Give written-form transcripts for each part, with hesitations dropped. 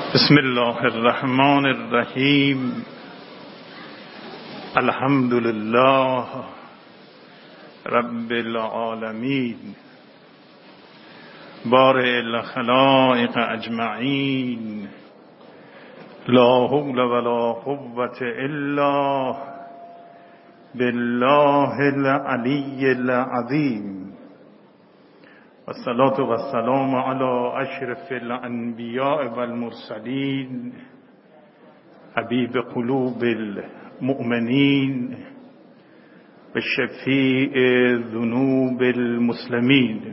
بسم الله الرحمن الرحیم. الحمد لله رب العالمین بارئ الخلائق اجمعین. لا حول ولا قوة الا بالله العلی العظیم. والصلاة والسلام على اشرف الانبیاء والمرسلین حبیب قلوب المؤمنین و شفیع ذنوب المسلمین،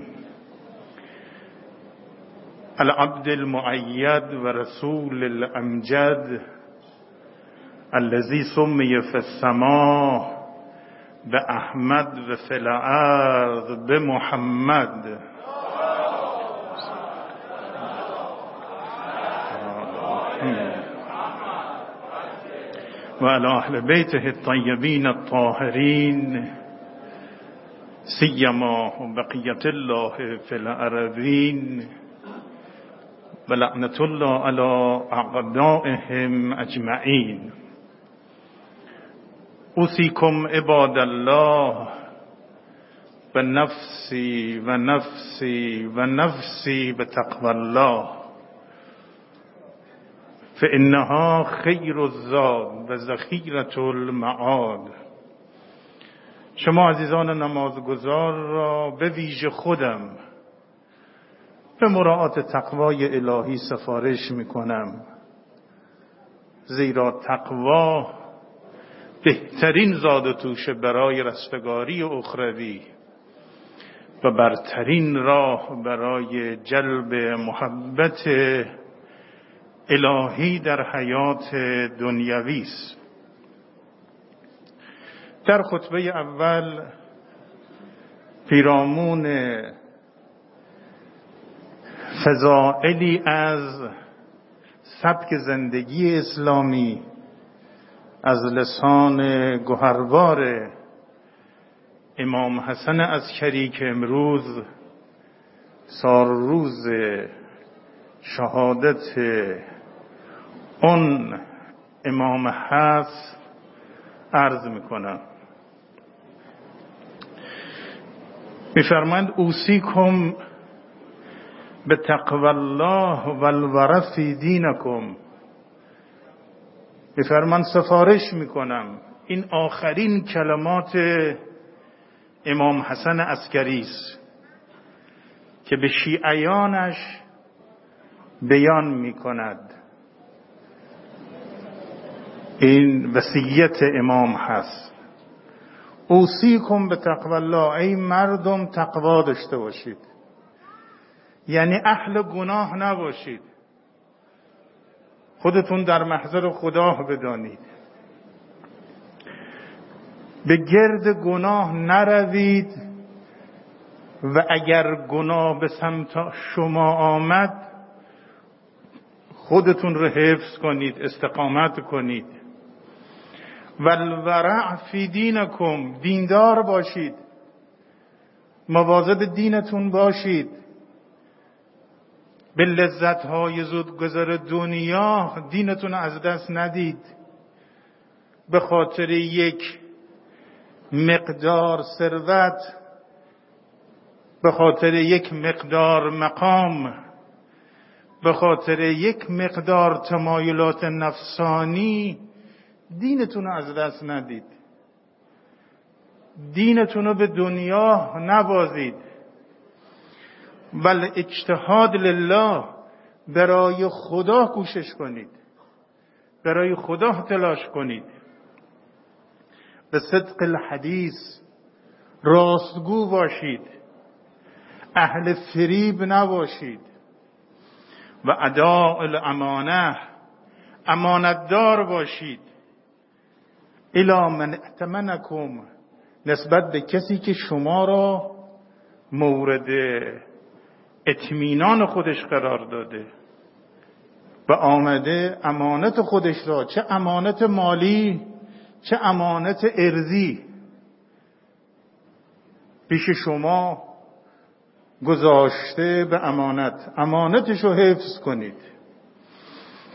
العبد المؤید و رسول الامجد الذي سمي في السماء بأحمد و في الارض بمحمد. و علی اهل بیته الطیبین الطاهرین سیما بقیة الله فی الارضین و لعنة الله علی اعدائهم اجمعین. اوصیکم عباد الله و نفسی و نفسی و نفسی بتقوی الله فإنها خیر الزاد و ذخیرة المعاد. شما عزیزان نمازگزار را به ویژه خودم به مراعات تقوای الهی سفارش میکنم، زیرا تقوا بهترین زاد و توشه برای رستگاری اخروی و برترین راه برای جلب محبت الهی در حیات دنیوی است. در خطبه اول پیرامون فضائلی از سبک زندگی اسلامی از لسان گوهربار امام حسن عسکری که امروز سالروز شهادت اون امام هست عرض میکنم. میفرماند اوصیکم به تقوی الله و الورع فی دینکم. میفرماند سفارش میکنم، این آخرین کلمات امام حسن عسکری است که به شیعیانش بیان میکند. این وصیت امام هست. اوصیکم به تقوی الله، ای مردم تقوا داشته باشید، یعنی اهل گناه نباشید، خودتون در محضر خدا بدانید، به گرد گناه نروید و اگر گناه به سمت شما آمد خودتون رو حفظ کنید، استقامت کنید. والورع فی دینکم، دیندار باشید، مواظب دینتون باشید، به لذت‌های زودگذر دنیا دینتون از دست ندید به خاطر یک مقدار ثروت، به خاطر یک مقدار مقام، به خاطر یک مقدار تمایلات نفسانی دینتون رو از دست ندید. دینتون رو به دنیا نبازید، بل اجتهاد لله، برای خدا کوشش کنید، برای خدا تلاش کنید. به صدق الحدیث، راستگو باشید، اهل فریب نباشید. و اداء الامانه، امانتدار باشید. الی من ائتمنکم، نسبت به کسی که شما را مورد اطمینان خودش قرار داده و آمده امانت خودش را، چه امانت مالی چه امانت ارضی، پیش شما گذاشته به امانتش رو حفظ کنید.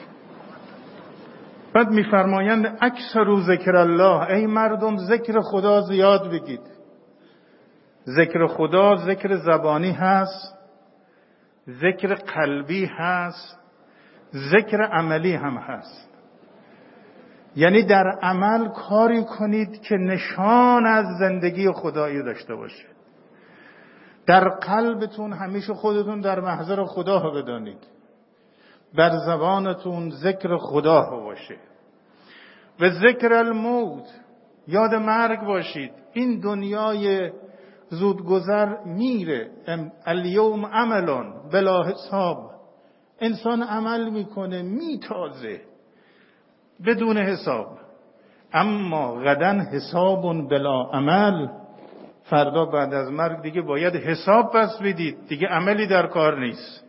بعد میفرمایند اکثر ذکر الله، ای مردم ذکر خدا زیاد بگید. ذکر خدا ذکر زبانی هست، ذکر قلبی هست، ذکر عملی هم هست. یعنی در عمل کاری کنید که نشان از زندگی خدایی داشته باشه. در قلبتون همیشه خودتون در محضر خدا بدانید. بر زبانتون ذکر خدا باشه. و ذکر الموت، یاد مرگ باشید. این دنیای زودگذر میره. الیوم عملون بلا حساب. انسان عمل میکنه میتازه بدون حساب. اما غدا حساب بلا عمل، فردا بعد از مرگ دیگه باید حساب پس بدید، دیگه عملی در کار نیست.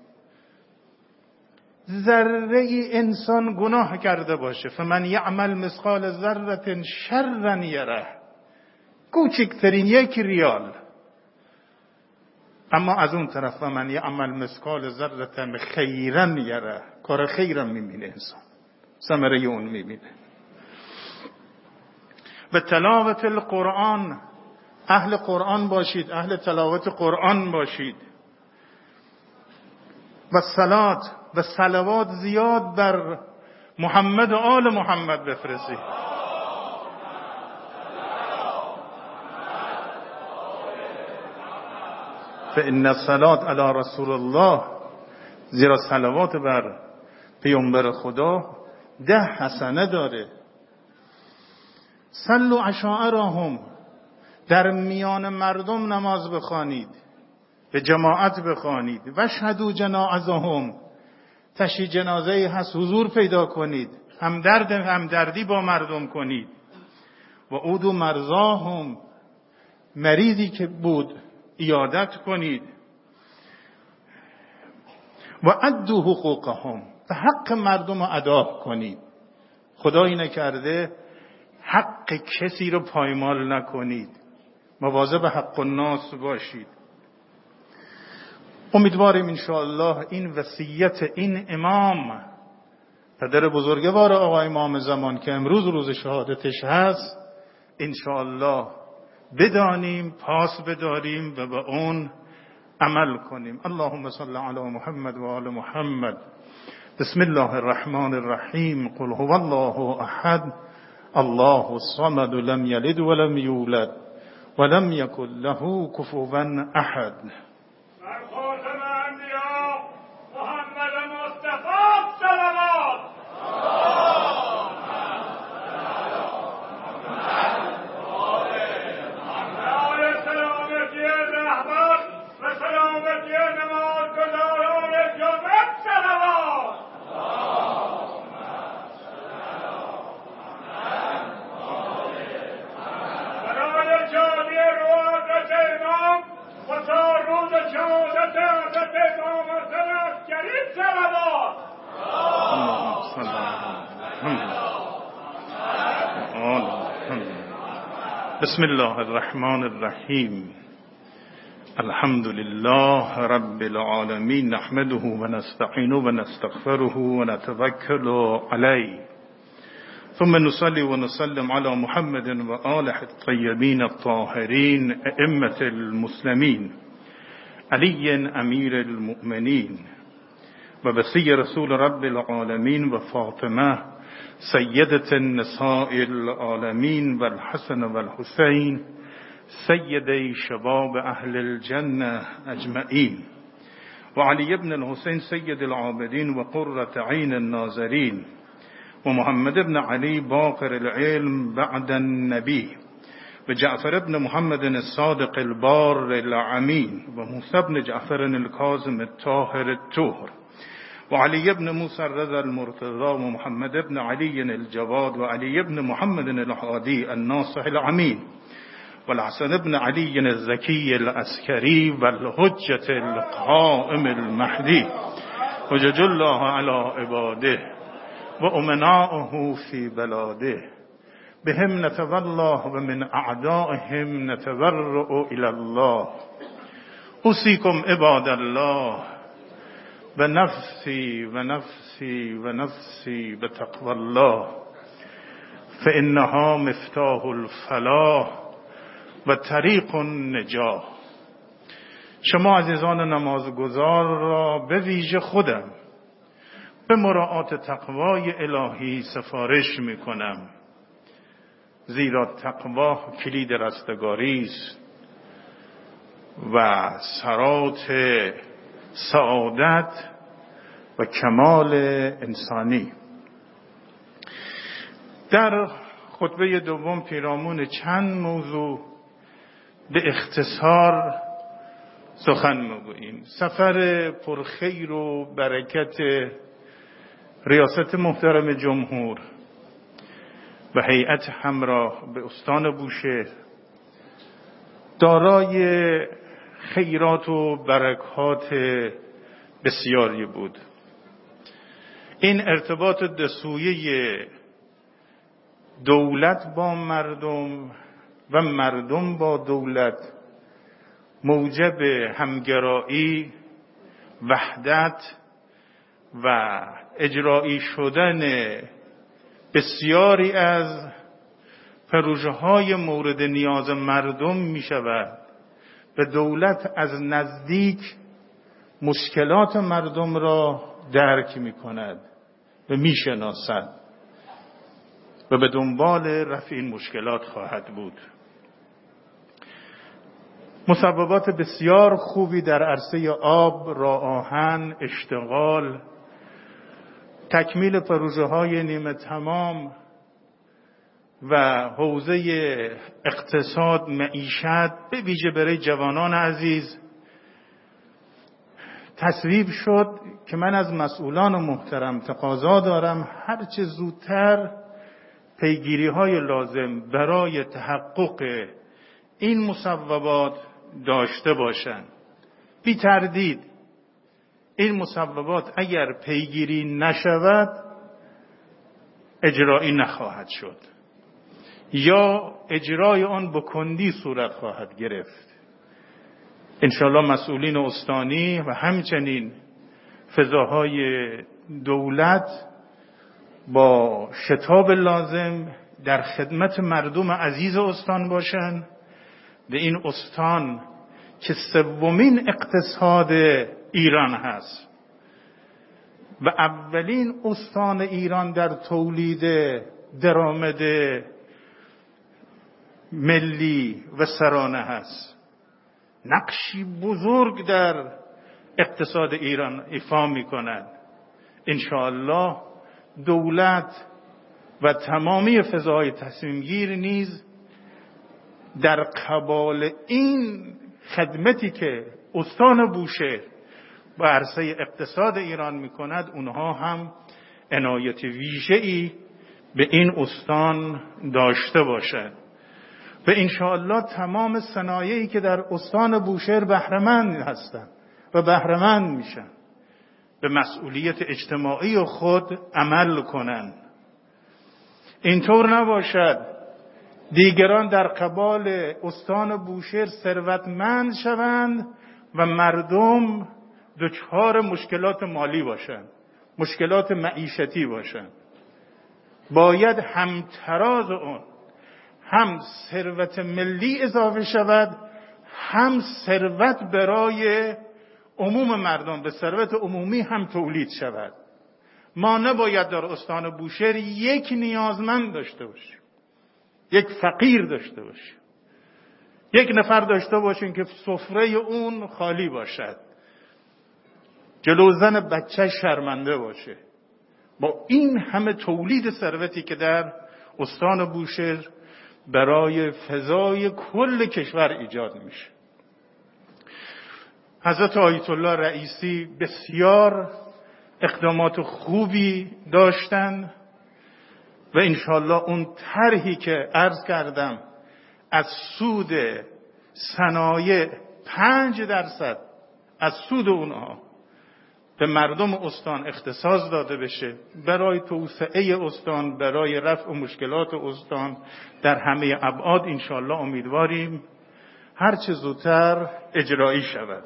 ذره ای انسان گناه کرده باشه، فمن یعمل مثقال ذره شرا یره، کوچکترین 1 ریال. اما از اون طرف فمن یعمل مثقال ذره خیرا یره، کار خیرم میبینه انسان، ثمره اون میبینه. به تلاوت القرآن، اهل قرآن باشید، اهل تلاوت قرآن باشید. و صلات و صلوات زیاد بر محمد و آل محمد بفرستید. فإن الصلاة علی رسول الله، زیرا صلوات بر پیامبر خدا 10 حسنه داره. صلوا عشائرهم، در میان مردم نماز بخوانید، به جماعت بخوانید. و شهدوا جنازهم، تشییع جنازه هست حضور پیدا کنید، همدردی با مردم کنید. و عودوا مرضاهم، مریضی که بود عیادت کنید. و ادوا حقوقهم، و حق مردم رو ادا کنید. خدایی نکرده حق کسی رو پایمال نکنید، مواظب حق الناس باشید. امیدواریم انشاءالله این وصیت این امام، پدر بزرگوار آقای امام زمان که امروز روز شهادتش هست، انشاءالله بدانیم، پاس بداریم و به اون عمل کنیم. اللهم صل علی محمد و آل محمد. بسم الله الرحمن الرحیم. قل هو الله احد الله الصمد لم یلد ولم یولد ولم یکن له کفوا احد. بسم الله الرحمن الرحیم. الحمد لله رب العالمین، نحمده و نستعینه و نستغفره و نتوکل علیه، ثم نصلي ونسلم على محمد و آله الطیبین الطاهرین ائمة المسلمین، علی امیر المؤمنین و وصی رسول رب العالمین و فاطمه سیدة النساء العالمین و الحسن و الحسین سیدی شباب اهل الجنه اجمعین و علی ابن الحسین سید العابدین و قرة عین الناظرین و محمد ابن علی باقر العلم بعد النبی و جعفر ابن محمد الصادق البار الامین و موسی ابن جعفر الکاظم الطاهر الطهر و علی ابن موسی الرضا المرتضى و محمد ابن علی الجواد و علی ابن محمد الهادی الناصح الامین و الحسن ابن علی الزکی العسکری و الحجة القائم المهدی حجج الله علی عباده و امناؤه فی بلاده بهم نتولى و من اعدائهم نتبرأ الی الله. اوصیکم عباد الله و نفسی و نفسی و نفسی بتقوى الله. فإنها مفتاح الفلاح و طریق النجاح. شما عزیزان نمازگزار را به ویژه خودم به مراعات تقوای الهی سفارش می کنم، زیرا تقوا کلید رستگاری است و ثبات سعادت و کمال انسانی. در خطبه دوم پیرامون چند موضوع به اختصار سخن میگوییم. سفر پرخیر و برکت ریاست محترم جمهور و هیئت همراه به استان بوشهر دارای خیرات و برکات بسیاری بود. این ارتباط دسویه دولت با مردم و مردم با دولت موجب همگرایی، وحدت و اجرایی شدن بسیاری از پروژه‌های مورد نیاز مردم می شود و دولت از نزدیک مشکلات مردم را درک می کند و می شناسد و به دنبال رفع این مشکلات خواهد بود. مسببات بسیار خوبی در عرصه آب، راه آهن، اشتغال، تکمیل پروژه‌های نیمه تمام و حوزه اقتصاد، معیشت به ویژه برای جوانان عزیز تصویب شد که من از مسئولان محترم تقاضا دارم هرچه زودتر پیگیری‌های لازم برای تحقق این مصوبات داشته باشند. بی تردید این مصوبات اگر پیگیری نشود اجرایی نخواهد شد یا اجرای آن به کندی صورت خواهد گرفت. انشاءالله مسئولین استانی و همچنین فضاهای دولت با شتاب لازم در خدمت مردم عزیز استان باشند. به این استان که سومین اقتصاد ایران هست و اولین استان ایران در تولید درآمد ملی و سرانه هست، نقشی بزرگ در اقتصاد ایران ایفا می کند. انشاءالله دولت و تمامی فضاهای تصمیم گیر نیز در قبال این خدمتی که استان بوشهر و عرصه اقتصاد ایران می کند اونها هم عنایت ویژه‌ای به این استان داشته باشد و انشاءالله تمام صنایعی که در استان بوشهر بهره‌مند هستند و بهره‌مند میشن به مسئولیت اجتماعی خود عمل کنند. اینطور نباشد دیگران در قبال استان بوشهر ثروتمند شوند و مردم دچار مشکلات مالی باشند، مشکلات معیشتی باشند. باید همتراز اون هم ثروت ملی اضافه شود، هم ثروت برای عموم مردم به ثروت عمومی هم تولید شود. ما نباید در استان بوشهر یک نیازمند داشته باشیم، یک فقیر داشته باشیم، یک نفر داشته باشیم که سفره اون خالی باشد، جلو زن بچه شرمنده باشه. با این همه تولید ثروتی که در استان بوشهر برای فضای کل کشور ایجاد میشه. حضرت آیت الله رئیسی بسیار اقدامات خوبی داشتند و انشالله اون طرحی که عرض کردم از سود صنایع 5% از سود اونها به مردم استان اختصاص داده بشه برای توسعه استان، برای رفع مشکلات استان در همه ابعاد. انشالله امیدواریم هر چه زودتر اجرایی شود.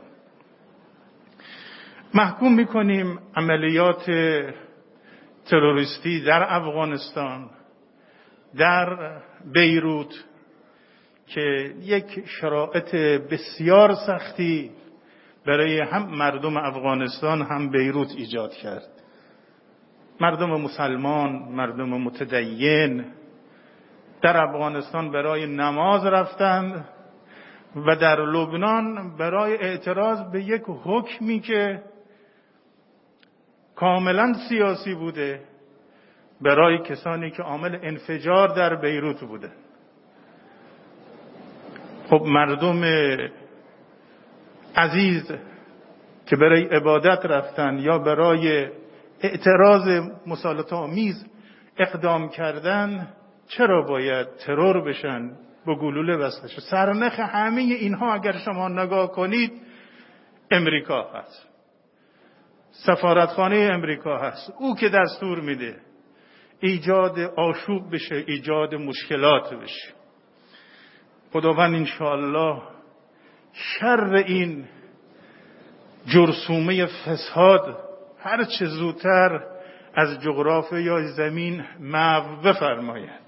محکوم میکنیم عملیات تروریستی در افغانستان در بیروت که یک شرایط بسیار سختی برای هم مردم افغانستان هم بیروت ایجاد کرد. مردم مسلمان، مردم متدین در افغانستان برای نماز رفتند و در لبنان برای اعتراض به یک حکمی که کاملا سیاسی بوده برای کسانی که عامل انفجار در بیروت بوده. خب مردم عزیز که برای عبادت رفتن یا برای اعتراض مسالمت‌آمیز اقدام کردن چرا باید ترور بشن، با گلوله بسته شن؟ سرنخ همه اینها اگر شما نگاه کنید امریکا هست، سفارتخانه امریکا هست، او که دستور میده ایجاد آشوب بشه، ایجاد مشکلات بشه. خداوند انشاءالله شر این جرثومه فساد هر چه زودتر از جغرافیای زمین محو بفرماید.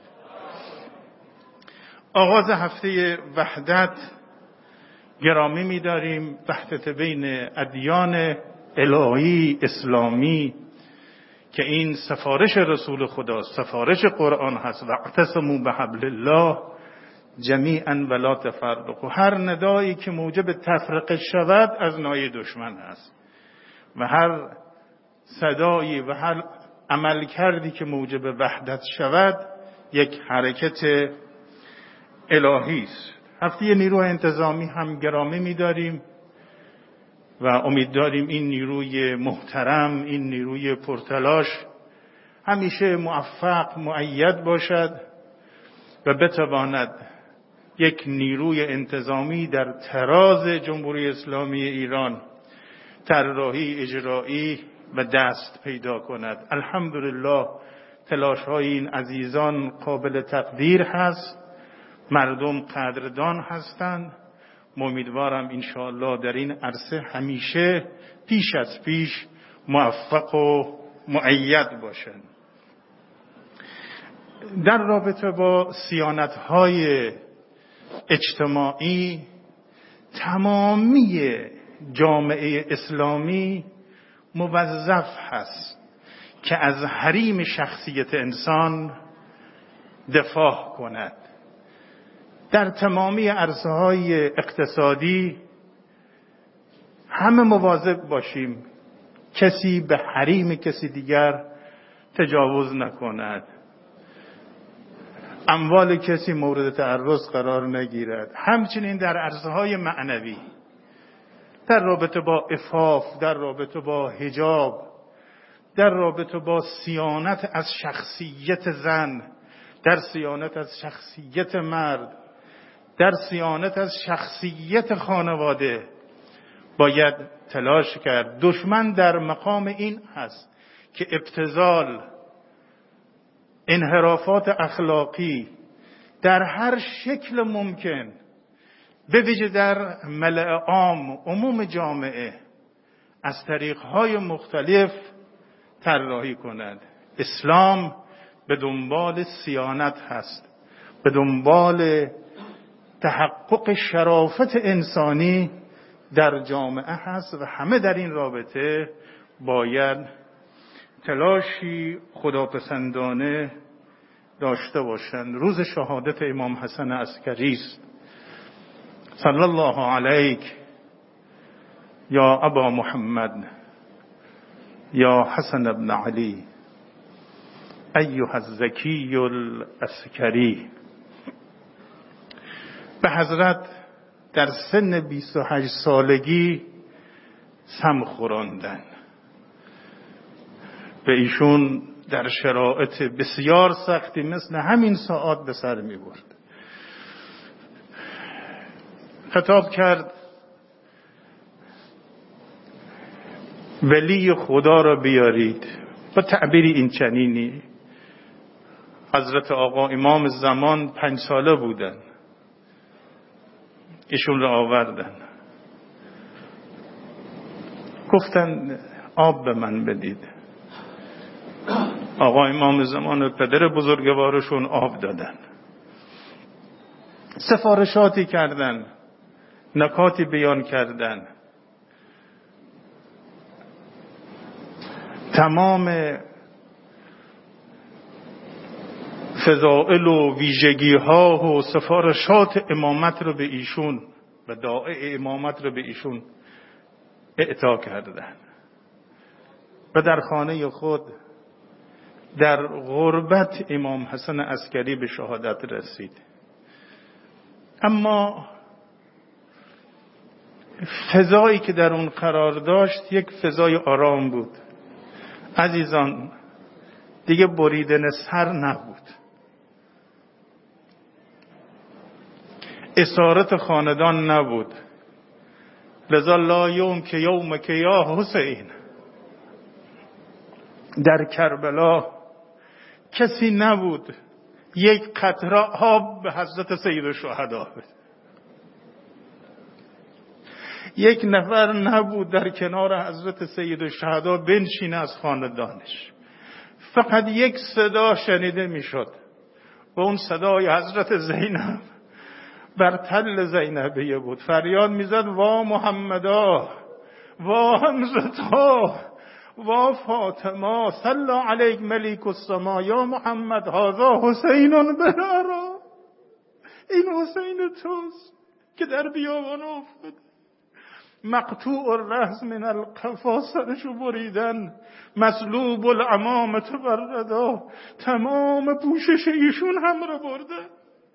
آغاز هفته وحدت گرامی می‌داریم، وحدت بین ادیان الهی اسلامی که این سفارش رسول خداست، سفارش قرآن هست. واعتصموا بحبل الله جمیعا ولا تفرقوا. هر ندایی که موجب تفرقه شود از نای دشمن است و هر صدایی و هر عمل کردی که موجب وحدت شود یک حرکت الهی است. هفته نیروی انتظامی هم گرامی می‌داریم و امید داریم این نیروی محترم، این نیروی پرتلاش همیشه موفق، مؤید باشد و بتواند یک نیروی انتظامی در تراز جمهوری اسلامی ایران طراحی، اجرایی و دست پیدا کند. الحمدلله تلاش‌های این عزیزان قابل تقدیر هست، مردم قدردان هستند. امیدوارم انشاءالله در این عرصه همیشه پیش از پیش موفق و مؤید باشند. در رابطه با صیانت‌های اجتماعی تمامی جامعه اسلامی موظف هست که از حریم شخصیت انسان دفاع کند. در تمامی عرصه‌های اقتصادی همه مواظب باشیم کسی به حریم کسی دیگر تجاوز نکند، اموال کسی مورد تعرض قرار نگیرد. همچنین در عرصه‌های معنوی، در رابطه با عفاف، در رابطه با حجاب، در رابطه با صیانت از شخصیت زن، در صیانت از شخصیت مرد، در صیانت از شخصیت خانواده باید تلاش کرد. دشمن در مقام این هست که ابتذال، انحرافات اخلاقی در هر شکل ممکن به ویژه در ملأ عام، عموم جامعه از طریق‌های مختلف طراحی کند. اسلام به دنبال صیانت هست، به دنبال تحقق شرافت انسانی در جامعه هست و همه در این رابطه باید تلاشی خداپسندانه داشته باشند. روز شهادت امام حسن عسکری است. صلی الله علیک یا ابا محمد یا حسن ابن علی ایها الزکی العسکری. به حضرت در سن 28 سالگی سم خوراندن. به ایشون در شرایط بسیار سختی مثل همین ساعات به سر می برد. خطاب کرد ولی خدا را بیارید. با تعبیری این چنینی، حضرت آقا امام زمان 5 ساله بودن، ایشون را آوردن، گفتن آب به من بدید. آقا امام زمان پدر بزرگوارشون آب دادن، سفارشاتی کردن، نکاتی بیان کردن، تمام فضائل و ویژگی ها و سفارشات امامت رو به ایشون و داعی امامت رو به ایشون اعطا کردن و در خانه خود در غربت امام حسن عسکری به شهادت رسید. اما فضایی که در اون قرار داشت یک فضای آرام بود. عزیزان، دیگه بریدن سر نبود، اسارت خاندان نبود. لذا لا یوم که یوم که یا حسین، در کربلا کسی نبود یک قطره آب به حضرت سید الشهدا بده. یک نفر نبود در کنار حضرت سید الشهدا بنشینه از خاندانش. فقط یک صدا شنیده میشد و اون صدای حضرت زینب بر تل زینبیه بود. فریاد میزد وا محمدا، وا حمزتا، وا فاطمه، صلی علیک ملیک السما، یا محمد هذا حسین برارا. این حسین توست که در بیابان افتاد، مقطوع الرأس من القفا، سرشو بریدن، مسلوب العمامة والرداء، تمام پوشش ایشون هم رو بردن.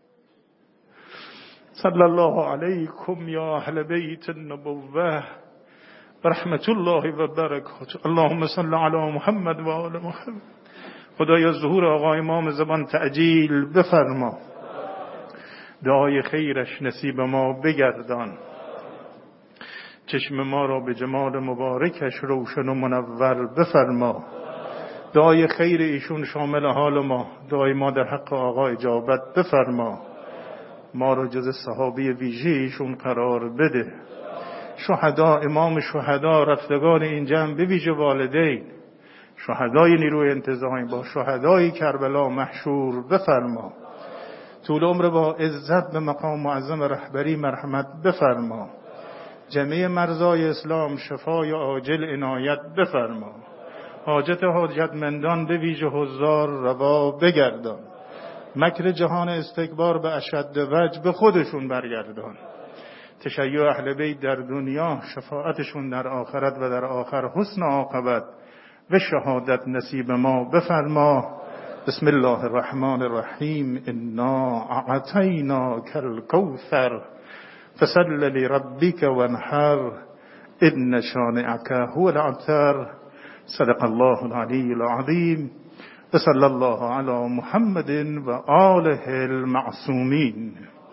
صلی الله علیکم یا اهل بیت النبوة رحمت الله و برکاته. اللهم صل علی محمد و آل محمد. خدایا ظهور آقا امام زمان تعجیل بفرما، دعای خیرش نصیب ما بگردان، چشم ما را به جمال مبارکش روشن و منور بفرما. دعای خیر ایشون شامل حال ما، دعای ما در حق آقا اجابت بفرما. ما را جز صحابی ویژه ایشون قرار بده. شهدا، امام شهدا، رفتگان این جمع به ویژه والدین، شهدای نیروی انتظامی با شهدای کربلا محشور بفرما. طول عمر با عزت به مقام معظم رهبری مرحمت بفرما. جمعی مرزای اسلام شفای عاجل عنایت بفرما. حاجت حاجتمندان به ویژه حضار روا بگردان. مکر جهان استکبار به اشد وجه به خودشون برگردان. تشیع اهل بیت در دنیا، شفاعتشون در آخرت و در آخر حسن عاقبت و شهادت نصیب ما بفرما. بسم الله الرحمن الرحیم. انا اعطیناک الکوثر فصل لربک وانحر ان شانئک هو الابتر. صدق الله العلی العظیم و صلی الله علی محمد و آله المعصومین.